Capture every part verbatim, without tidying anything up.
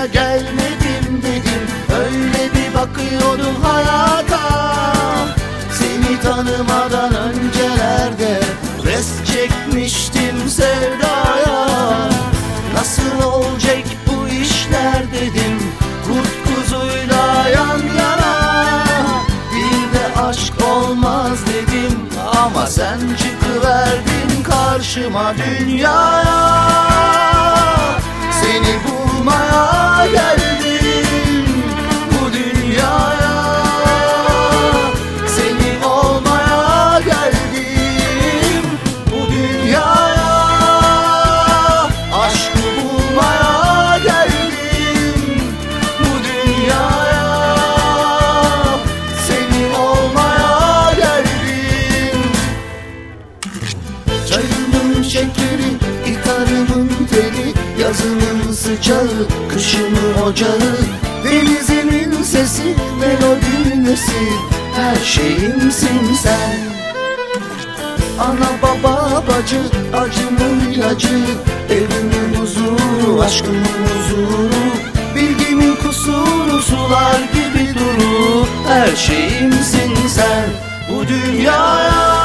yaşamaya gelmedim dedim. Öyle bir bakıyordum hayata. Seni tanımadan öncelerde rest çekmiştim sevdaya. Nasıl olacak bu işler dedim, kurt kuzuyla yan yana. Bir de aşk olmaz dedim, ama sen çıkıverdin karşıma dünyaya. Seni bulmaya geldim bu dünyaya. Senin olmaya geldim bu dünyaya. Aşkı bulmaya geldim bu dünyaya. Senin olmaya geldim. Çayımın şekeri, gitarımın teli, yazının sıcağı, kışımın ocağı, denizimin sesi, melodinin nesi, her şeyimsin sen. Ana baba bacı, acımın ilacı, evimin huzuru, aşkımın huzuru, bilgimin kusuru, sular gibi duru, her şeyimsin sen bu dünyaya.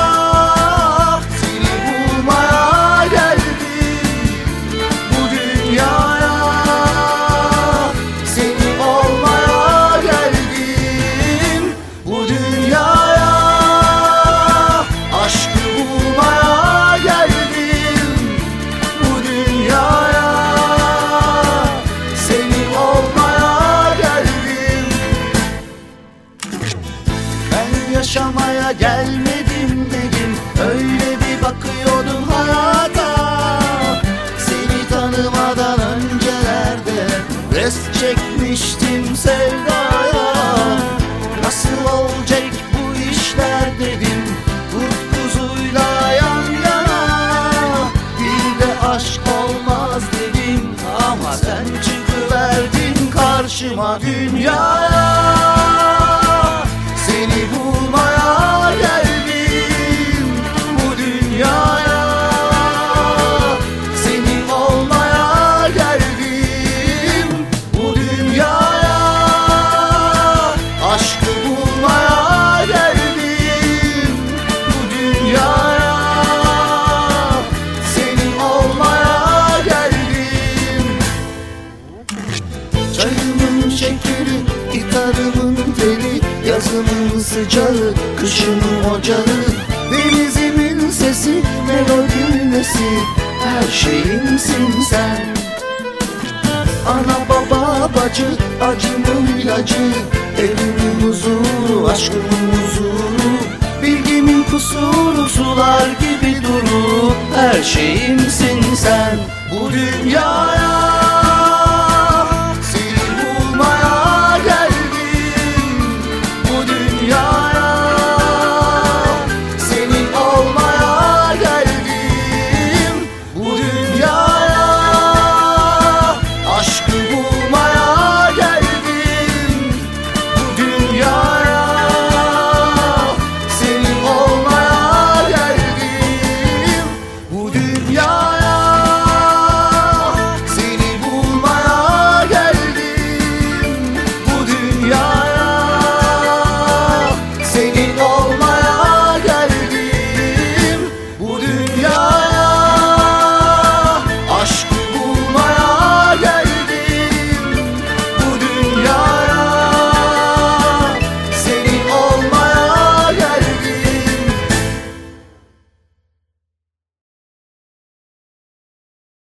Yaşamaya gelmedim dedim, öyle bir bakıyordum hayata. Seni tanımadan öncelerde rest çekmiştim sevdaya. Nasıl olacak bu işler dedim, kurt kuzuyla yan yana. Bir de aşk olmaz dedim, ama sen çıkıverdin karşıma dünyaya. Seni bulmaya geldim bu dünyaya. Senin olmaya geldim bu dünyaya. Aşkı bulmaya geldim bu dünyaya. Senin olmaya geldim. Çayımın şekeri, gitarımın teli, yazımın sıcağı, kışımın ocağı, denizimin sesi, melodinin nesi, her şeyimsin sen. Ana baba bacı, acımın ilacı, evimin huzuru, aşkımın huzuru, bilgimin kusuru, sular gibi duru, her şeyimsin sen bu dünyaya.